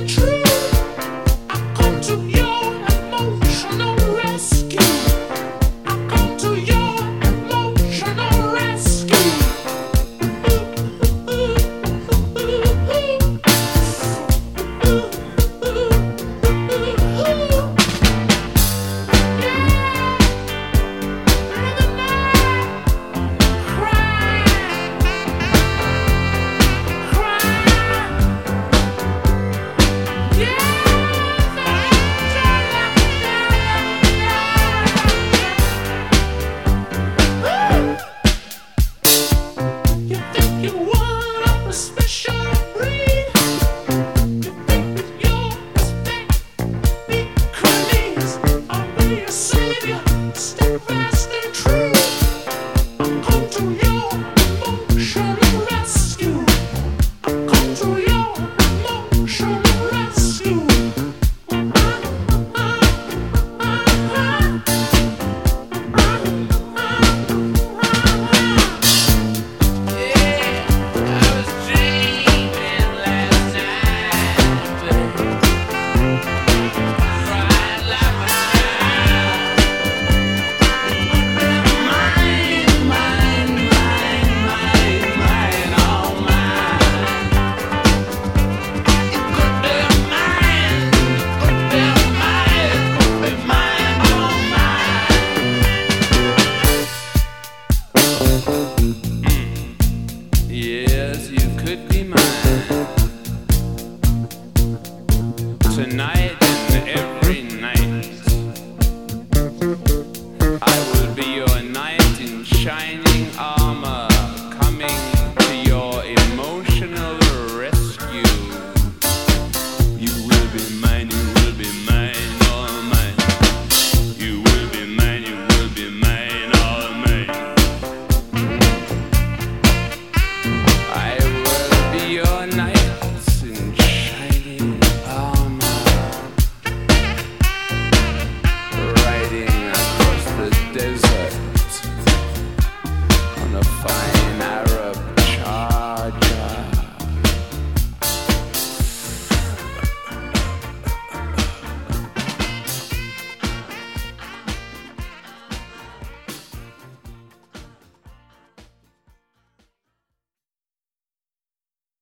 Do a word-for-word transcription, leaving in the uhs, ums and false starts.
Tonight and every night, I will be your knight in shining armor, coming to your emotional rescue. You will be mine, you will be mine, all mine. You will be mine, you will be mine, all mine. I will be your knight in shining armor, riding across the desert.